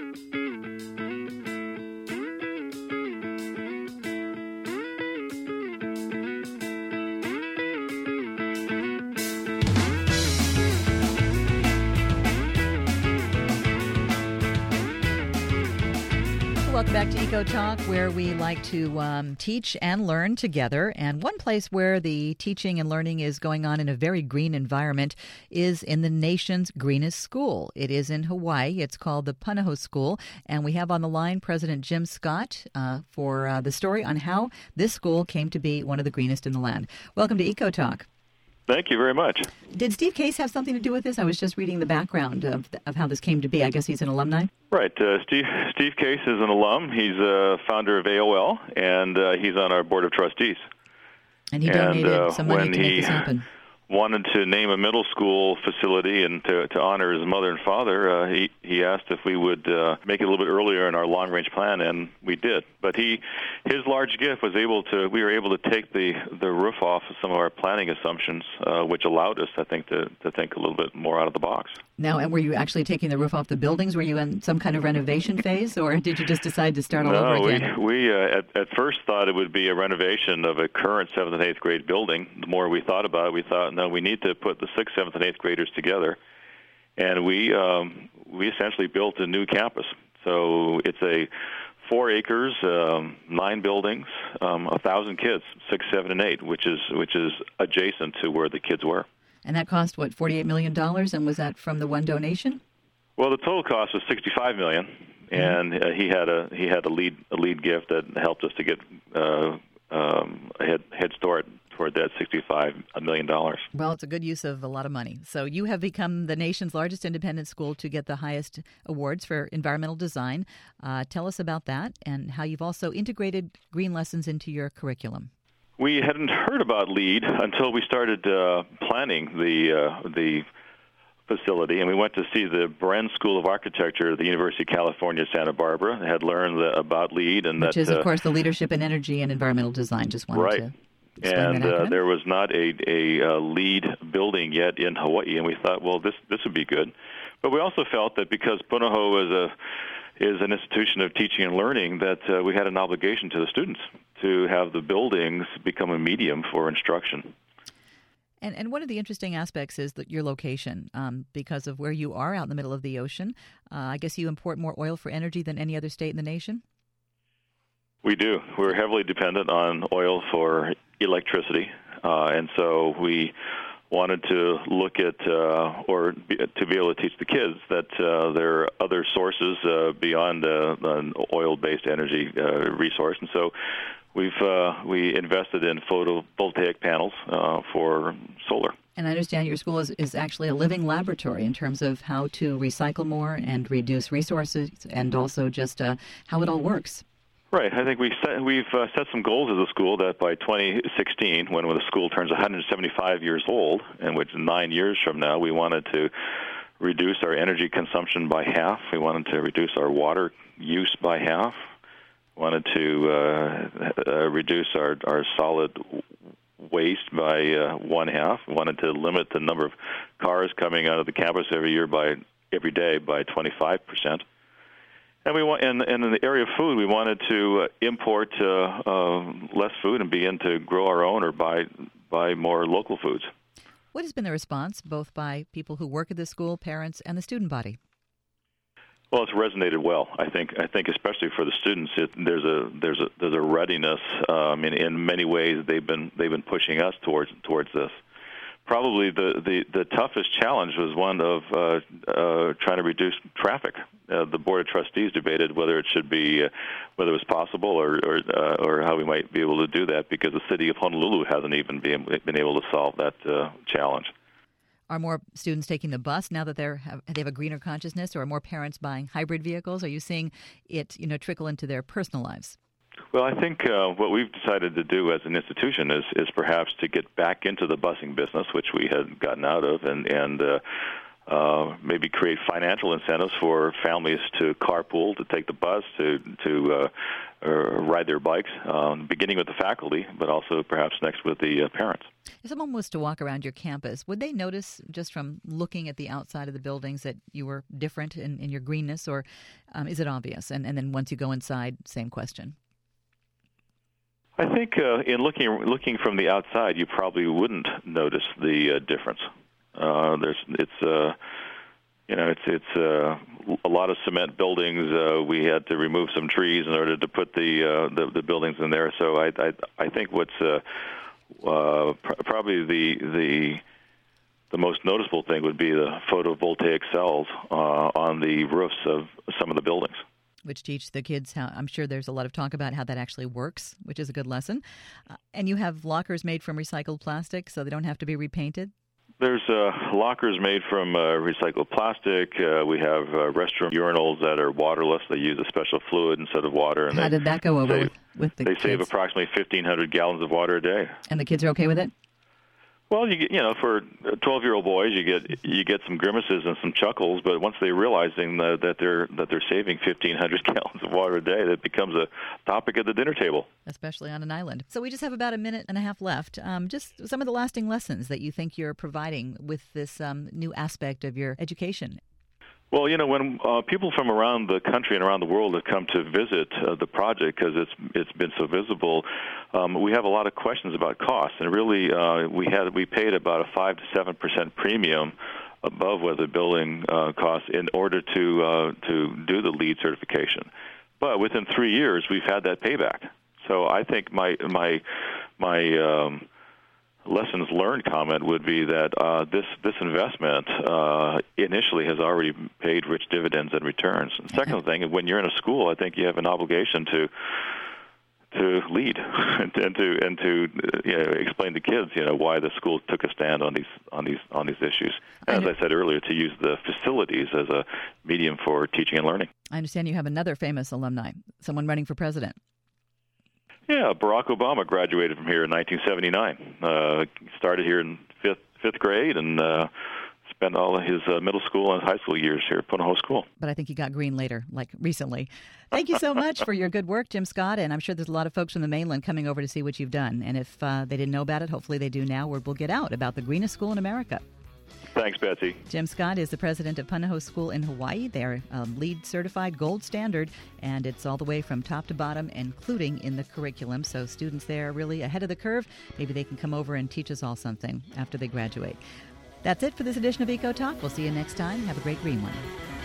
Welcome back to Eco Talk, where we like to teach and learn together. And one place where the teaching and learning is going on in a very green environment is in the nation's greenest school. It is in Hawaii. It's called the Punahou School. And we have on the line President Jim Scott for the story on how this school came to be one of the greenest in the land. Welcome to Eco Talk. Thank you very much. Did Steve Case have something to do with this? I was just reading the background of how this came to be. I guess he's an alumni? Right. Steve Case is an alum. He's a founder of AOL, and he's on our board of trustees. And he donated some money to make this happen. Wanted to name a middle school facility and to honor his mother and father, he asked if we would make it a little bit earlier in our long-range plan, and we did. But his large gift was we were able to take the roof off of some of our planning assumptions, which allowed us, I think, to think a little bit more out of the box. Now, and were you actually taking the roof off the buildings? Were you in some kind of renovation phase, or did you just decide to start all over again? No, we at first thought it would be a renovation of a current 7th and 8th grade building. The more we thought about it, we thought, no, we need to put the 6th, 7th, and 8th graders together. And we essentially built a new campus. So it's 4 acres, 9 buildings, 1,000 kids, 6, 7, and 8, which is adjacent to where the kids were. And that cost, what, $48 million? And was that from the one donation? Well, the total cost was $65 million, and he had a lead gift that helped us to get a head start toward that $65 million. Well, it's a good use of a lot of money. So you have become the nation's largest independent school to get the highest awards for environmental design. Tell us about that and how you've also integrated green lessons into your curriculum. We hadn't heard about LEED until we started planning the facility, and we went to see the Bren School of Architecture at the University of California, Santa Barbara. They had learned about LEED, and which is, of course, the Leadership in Energy and Environmental Design. Just wanted to explain that. And there was not a LEED building yet in Hawaii, and we thought, well, this would be good. But we also felt that because Punahou is an institution of teaching and learning, that we had an obligation to the students to have the buildings become a medium for instruction. And one of the interesting aspects is that your location, because of where you are out in the middle of the ocean. I guess you import more oil for energy than any other state in the nation? We do. We're heavily dependent on oil for electricity, and so we wanted to look at to be able to teach the kids that there are other sources beyond an oil-based energy resource. And so we invested in photovoltaic panels for solar. And I understand your school is actually a living laboratory in terms of how to recycle more and reduce resources, and also just how it all works. Right. I think we've set some goals as a school that by 2016, when the school turns 175 years old, and which 9 years from now, we wanted to reduce our energy consumption by half. We wanted to reduce our water use by half. We wanted to reduce our solid waste by one half. We wanted to limit the number of cars coming out of the campus every day by 25%. And in the area of food, we wanted to import less food and begin to grow our own or buy more local foods. What has been the response, both by people who work at the school, parents, and the student body? Well, it's resonated well. I think especially for the students, there's a readiness. In many ways, they've been pushing us towards this. Probably the toughest challenge was one of trying to reduce traffic. The Board of Trustees debated whether it was possible or how we might be able to do that, because the city of Honolulu hasn't even been able to solve that challenge. Are more students taking the bus now that they have a greener consciousness, or are more parents buying hybrid vehicles? Are you seeing it trickle into their personal lives? Well, I think what we've decided to do as an institution is perhaps to get back into the busing business, which we had gotten out of, and maybe create financial incentives for families to carpool, to take the bus, to ride their bikes, beginning with the faculty, but also perhaps next with the parents. If someone was to walk around your campus, would they notice just from looking at the outside of the buildings that you were different in your greenness, or is it obvious? And then once you go inside, same question. I think in looking from the outside, you probably wouldn't notice the difference. It's a lot of cement buildings. We had to remove some trees in order to put the buildings in there. So I think what's probably the most noticeable thing would be the photovoltaic cells on the roofs of some of the buildings, which teach the kids how. I'm sure there's a lot of talk about how that actually works, which is a good lesson. And you have lockers made from recycled plastic, so they don't have to be repainted. There's lockers made from recycled plastic. We have restroom urinals that are waterless. They use a special fluid instead of water. And how did that go over with the kids? They save approximately 1,500 gallons of water a day. And the kids are okay with it? Well, for 12-year-old boys, you get some grimaces and some chuckles, but once they realizing that they're saving 1,500 gallons of water a day, that becomes a topic at the dinner table. Especially on an island. So we just have about a minute and a half left. Just some of the lasting lessons that you think you're providing with this new aspect of your education. Well, when people from around the country and around the world have come to visit the project because it's been so visible, we have a lot of questions about costs. And really, we paid about a 5 to 7% premium above what the building costs in order to do the LEED certification. But within 3 years, we've had that payback. So I think my lessons learned comment would be that this investment initially has already paid rich dividends and returns. And second thing, when you're in a school, I think you have an obligation to lead and to explain to kids why the school took a stand on these issues. And as I said earlier, to use the facilities as a medium for teaching and learning. I understand you have another famous alumni, someone running for president. Yeah, Barack Obama graduated from here in 1979. Started here in fifth grade and spent all of his middle school and high school years here at Punahou School. But I think he got green later, like recently. Thank you so much for your good work, Jim Scott. And I'm sure there's a lot of folks from the mainland coming over to see what you've done. And if they didn't know about it, hopefully they do now. Word will get out about the greenest school in America. Thanks, Betsy. Jim Scott is the president of Punahou School in Hawaii. They're LEED certified gold standard, and it's all the way from top to bottom, including in the curriculum. So students there are really ahead of the curve. Maybe they can come over and teach us all something after they graduate. That's it for this edition of Eco Talk. We'll see you next time. Have a great green one.